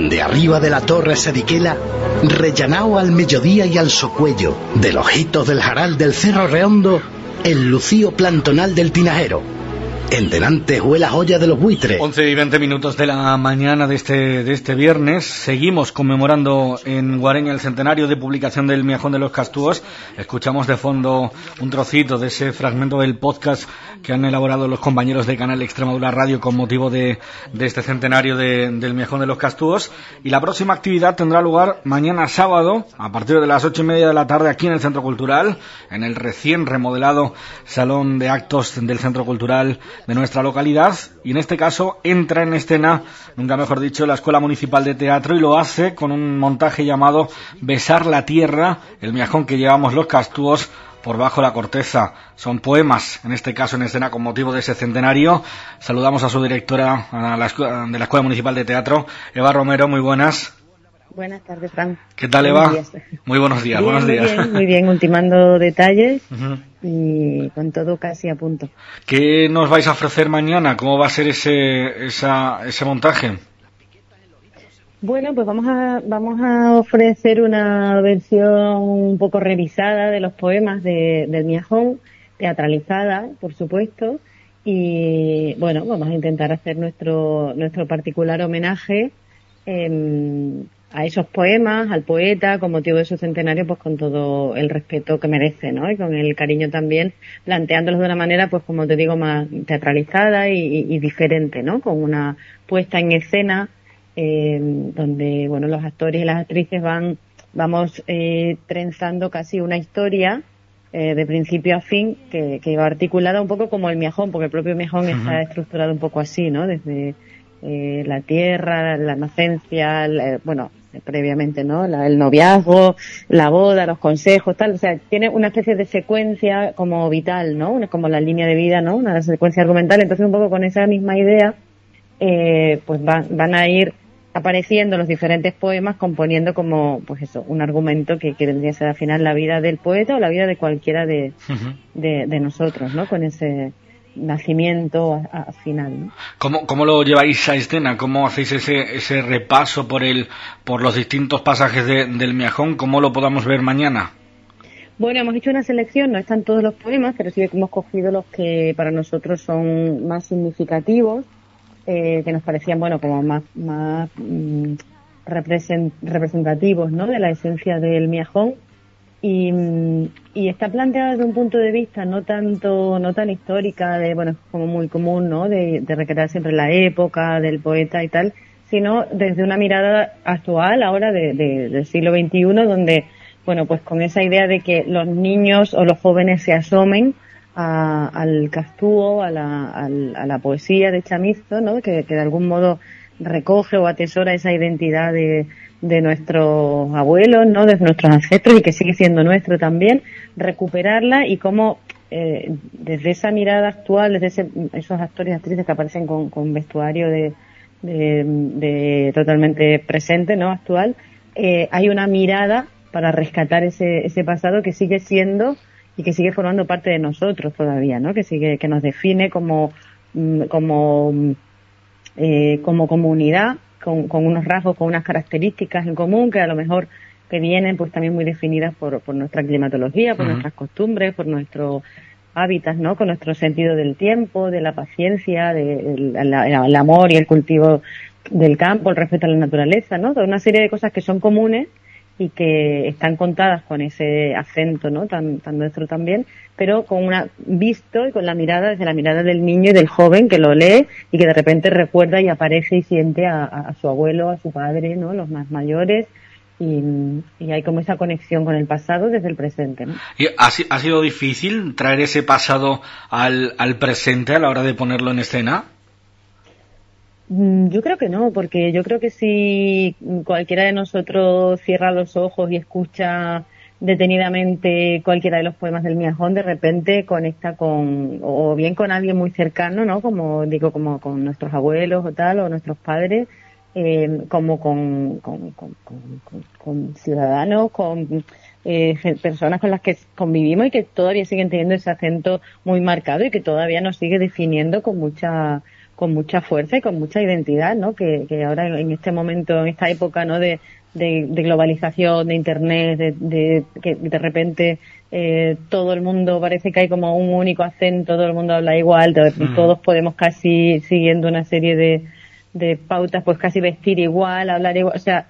Dende arriba de la torre Sediquela, rellanao al mediodía y al socuello, del ojitos del jaral del Cerro Redondo, el lucío plantonal del Tinajero. En delante huele la joya de los buitres. 11:20 de la mañana de este viernes. Seguimos conmemorando en Guareña el centenario de publicación del Miajón de los Castúos. Escuchamos de fondo un trocito de ese fragmento del podcast que han elaborado los compañeros de Canal Extremadura Radio con motivo de este centenario del Miajón de los Castúos. Y la próxima actividad tendrá lugar mañana sábado a partir de las 8:30 de la tarde aquí en el Centro Cultural, en el recién remodelado Salón de Actos del Centro Cultural de nuestra localidad, y en este caso entra en escena, nunca mejor dicho, la Escuela Municipal de Teatro, y lo hace con un montaje llamado Besar la Tierra, el miajón que llevamos los castúos por bajo la corteza. Son poemas, en este caso en escena con motivo de ese centenario. Saludamos a su directora de la Escuela Municipal de Teatro, Eva Romero. Muy buenas. Buenas tardes, Fran. ¿Qué tal, Eva? Muy buenos días. Bien, buenos días. Muy bien, ultimando detalles. Uh-huh. Y con todo casi a punto. ¿Qué nos vais a ofrecer mañana? ¿Cómo va a ser ese montaje? Bueno, pues vamos a ofrecer una versión un poco revisada de los poemas del Miajón, teatralizada, por supuesto, y bueno, vamos a intentar hacer nuestro particular homenaje a esos poemas, al poeta, con motivo de su centenario, pues con todo el respeto que merece, ¿no? Y con el cariño también, planteándolos de una manera, pues como te digo, más teatralizada y diferente, ¿no? Con una puesta en escena, donde, bueno, los actores y las actrices vamos trenzando casi una historia, de principio a fin, que va articulada un poco como el Miajón, porque el propio Miajón está estructurado un poco así, ¿no? Desde la tierra, la inocencia, bueno, previamente, ¿no? El noviazgo, la boda, los consejos, tal. O sea, tiene una especie de secuencia como vital, ¿no? Como la línea de vida, ¿no? Una secuencia argumental. Entonces, un poco con esa misma idea, pues van a ir apareciendo los diferentes poemas componiendo como, pues eso, un argumento que vendría a ser al final la vida del poeta o la vida de cualquiera de nosotros, ¿no? Con ese nacimiento al final, ¿no? ¿Cómo lo lleváis a escena? ¿Cómo hacéis ese repaso por los distintos pasajes del Miajón? ¿Cómo lo podamos ver mañana? Bueno, hemos hecho una selección, no están todos los poemas, pero sí que hemos cogido los que para nosotros son más significativos, que nos parecían, bueno, como más representativos, ¿no? De la esencia del Miajón. Y está planteada desde un punto de vista no tan histórica, bueno, es como muy común, ¿no? De recrear siempre la época del poeta y tal, sino desde una mirada actual, ahora del siglo XXI, donde, bueno, pues con esa idea de que los niños o los jóvenes se asomen al castúo, a la poesía de Chamizo, ¿no? Que de algún modo recoge o atesora esa identidad de nuestros abuelos, ¿no? De nuestros ancestros, y que sigue siendo nuestro también, recuperarla y cómo desde esa mirada actual, desde esos actores y actrices que aparecen con vestuario de totalmente presente, ¿no? Actual, hay una mirada para rescatar ese pasado que sigue siendo y que sigue formando parte de nosotros todavía, ¿no? Que nos define como comunidad, con unos rasgos, con unas características en común que a lo mejor que vienen pues también muy definidas por nuestra climatología, por nuestras costumbres, por nuestros hábitats, ¿no? Con nuestro sentido del tiempo, de la paciencia, el amor y el cultivo del campo, el respeto a la naturaleza, ¿no? Toda una serie de cosas que son comunes y que están contadas con ese acento, ¿no? Tan nuestro también, pero visto y con la mirada, desde la mirada del niño y del joven que lo lee y que de repente recuerda y aparece y siente a su abuelo, a su padre, ¿no? Los más mayores, y hay como esa conexión con el pasado desde el presente, ¿no? ¿Y ha sido difícil traer ese pasado al presente a la hora de ponerlo en escena? Yo creo que no, porque yo creo que si cualquiera de nosotros cierra los ojos y escucha detenidamente cualquiera de los poemas del Miajón, de repente conecta o bien con alguien muy cercano, ¿no? Como digo, como con nuestros abuelos o tal, o nuestros padres, como con ciudadanos, con personas con las que convivimos y que todavía siguen teniendo ese acento muy marcado y que todavía nos sigue definiendo con mucha con mucha fuerza y con mucha identidad, ¿no? Que ahora en este momento, en esta época, ¿no? De globalización, de internet, de que de repente todo el mundo parece que hay como un único acento, todo el mundo habla igual, todos podemos casi, siguiendo una serie de pautas, pues casi vestir igual, hablar igual, o sea,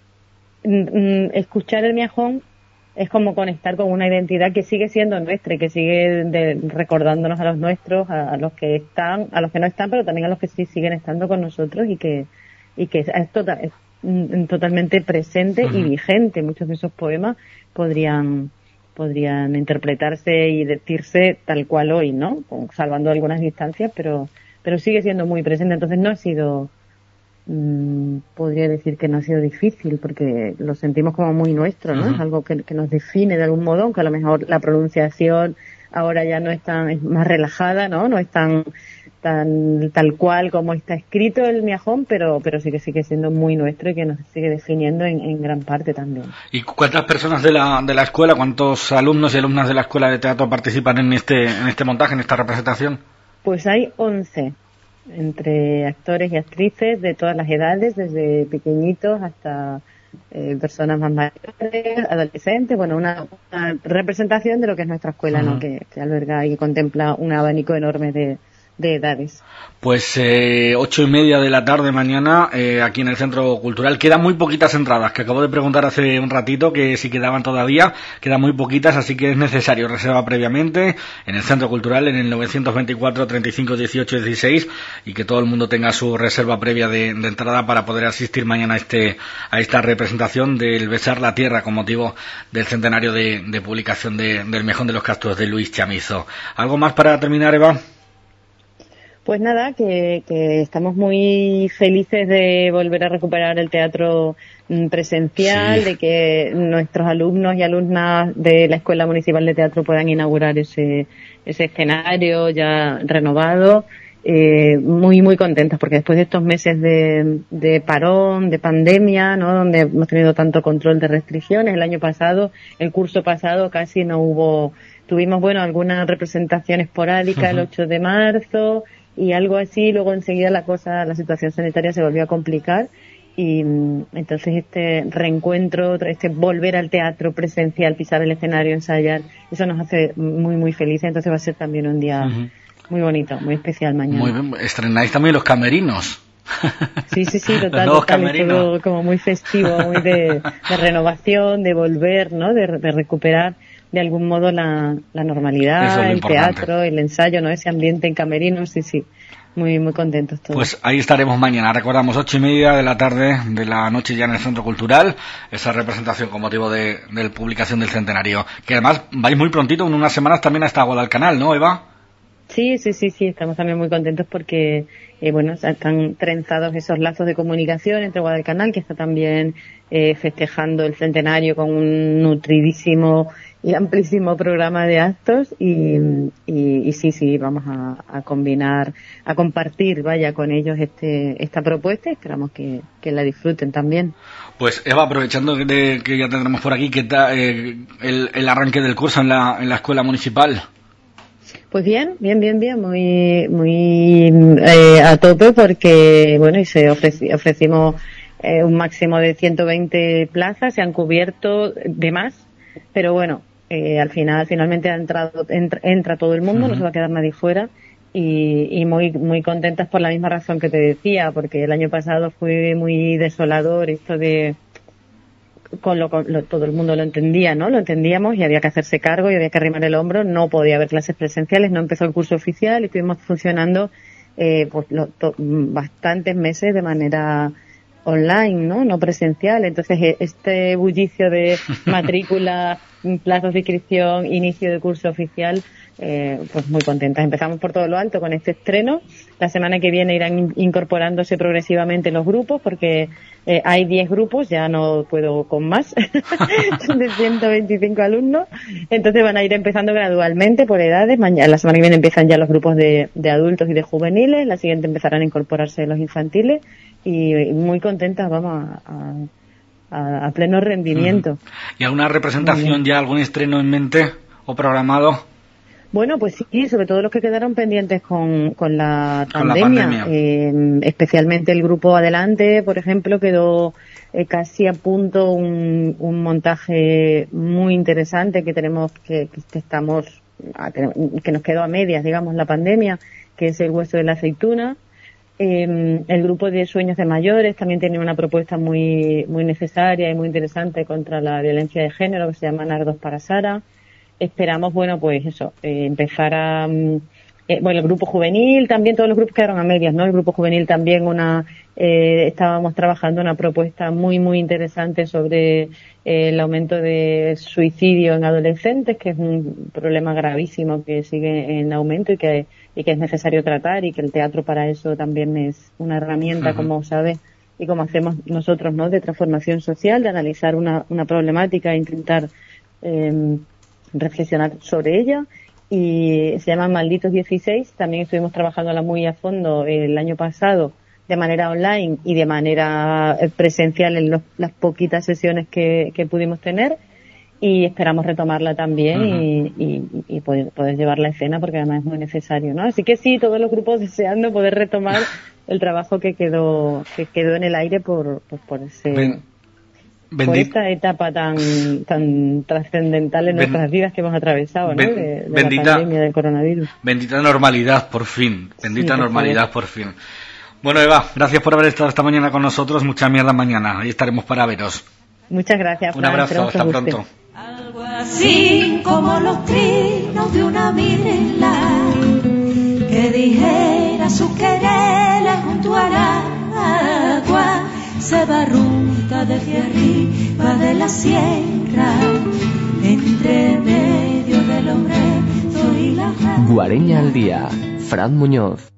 escuchar el miajón es como conectar con una identidad que sigue siendo nuestra y que sigue recordándonos a los nuestros, a los que están, a los que no están, pero también a los que sí siguen estando con nosotros y que es totalmente presente y vigente. Muchos de esos poemas podrían interpretarse y decirse tal cual hoy, ¿no? Salvando algunas distancias, pero sigue siendo muy presente. Entonces no ha sido, podría decir que no ha sido difícil, porque lo sentimos como muy nuestro, ¿no? Es algo que nos define de algún modo, aunque a lo mejor la pronunciación ahora ya no es más relajada, ¿no? No es tan tal cual como está escrito el miajón, pero sí que sigue siendo muy nuestro y que nos sigue definiendo en gran parte también. ¿Y cuántas personas de la escuela, cuántos alumnos y alumnas de la escuela de teatro participan en este montaje, en esta representación? Pues hay 11, entre actores y actrices de todas las edades, desde pequeñitos hasta personas más mayores, adolescentes, bueno, una representación de lo que es nuestra escuela, ¿no? Que alberga y contempla un abanico enorme de edades. Pues 8:30 de la tarde mañana aquí en el Centro Cultural. Quedan muy poquitas entradas, que acabo de preguntar hace un ratito que si quedaban todavía. Quedan muy poquitas, así que es necesario reserva previamente en el Centro Cultural en el 924 35 18 16 y que todo el mundo tenga su reserva previa de entrada para poder asistir mañana a esta representación del Besar la Tierra con motivo del centenario de publicación del Miajón de los Castúes de Luis Chamizo. ¿Algo más para terminar, Eva? Pues nada, que estamos muy felices de volver a recuperar el teatro presencial, de que nuestros alumnos y alumnas de la Escuela Municipal de Teatro puedan inaugurar ese escenario ya renovado. Muy, muy contentos, porque después de estos meses de parón, de pandemia, ¿no? Donde hemos tenido tanto control de restricciones, el curso pasado casi no hubo, tuvimos, alguna representación esporádica el 8 de marzo, y algo así, luego enseguida la situación sanitaria se volvió a complicar y entonces este reencuentro, este volver al teatro presencial, pisar el escenario, ensayar, eso nos hace muy muy felices. Entonces va a ser también un día muy bonito, muy especial mañana. Muy bien, estrenáis también los camerinos. Sí, total, es todo como muy festivo, muy de renovación, de volver, ¿no? De recuperar de algún modo la normalidad, el teatro, el ensayo, ¿no? Ese ambiente en camerinos, sí. Muy, muy contentos todos. Pues ahí estaremos mañana. Recordamos 8:30 de la tarde de la noche ya en el Centro Cultural, esa representación con motivo de publicación del centenario. Que además vais muy prontito, en unas semanas también hasta Guadalcanal, ¿no, Eva? Sí, estamos también muy contentos porque, están trenzados esos lazos de comunicación entre Guadalcanal, que está también festejando el centenario con un nutridísimo y amplísimo programa de actos y sí, vamos a combinar, a compartir, con ellos esta propuesta y esperamos que la disfruten también. Pues Eva, aprovechando que ya tendremos por aquí, ¿qué tal el arranque del curso en la escuela municipal? Pues bien, muy, muy a tope porque, ofrecimos un máximo de 120 plazas, se han cubierto de más, pero finalmente entra todo el mundo, no se va a quedar nadie fuera y muy, muy contentas por la misma razón que te decía, porque el año pasado fue muy desolador esto de todo el mundo lo entendía, ¿no? Lo entendíamos y había que hacerse cargo y había que arrimar el hombro. No podía haber clases presenciales, no empezó el curso oficial y estuvimos funcionando bastantes meses de manera online, ¿no? Presencial. Entonces, este bullicio de matrícula, plazos de inscripción, inicio de curso oficial, pues muy contentas. Empezamos por todo lo alto con este estreno. La semana que viene irán incorporándose progresivamente los grupos porque hay 10 grupos, ya no puedo con más, de 125 alumnos. Entonces van a ir empezando gradualmente por edades. La semana que viene empiezan ya los grupos de adultos y de juveniles. La siguiente empezarán a incorporarse los infantiles y muy contentas, vamos a pleno rendimiento. ¿Y alguna representación ya, algún estreno en mente o programado? Bueno, pues sí, sobre todo los que quedaron pendientes con la pandemia. Especialmente el grupo Adelante, por ejemplo, quedó casi a punto un montaje muy interesante que tenemos que nos quedó a medias, digamos, la pandemia, que es El hueso de la aceituna. El grupo de Sueños de Mayores también tiene una propuesta muy necesaria y muy interesante contra la violencia de género, que se llama Nardos para Sara. Esperamos, empezar a... el grupo juvenil, también todos los grupos quedaron a medias, ¿no? El grupo juvenil también estábamos trabajando una propuesta muy interesante sobre el aumento de suicidio en adolescentes, que es un problema gravísimo que sigue en aumento y que es necesario tratar, y que el teatro para eso también es una herramienta, como sabes, y como hacemos nosotros, ¿no? De transformación social, de analizar una problemática e intentar reflexionar sobre ella. Y se llama Malditos 16. También estuvimos trabajándola muy a fondo el año pasado de manera online y de manera presencial en las poquitas sesiones que pudimos tener, y esperamos retomarla también y poder llevarla a escena, porque además es muy necesario, ¿no? Así que sí, todos los grupos deseando poder retomar el trabajo que quedó en el aire por esta etapa tan trascendental en nuestras vidas que hemos atravesado, ¿no? De la pandemia del coronavirus. Bendita normalidad, por fin. Bendita normalidad, por fin. Bueno, Eva, gracias por haber estado esta mañana con nosotros. Mucha mierda mañana. Ahí estaremos para veros. Muchas gracias. Un abrazo, hasta pronto. Algo así como los trinos de una virela que dijera sus quereres junto al agua. Se barruta desde arriba de la sierra, entre medio del Obrezo y la... Guareña al día, Fran Muñoz.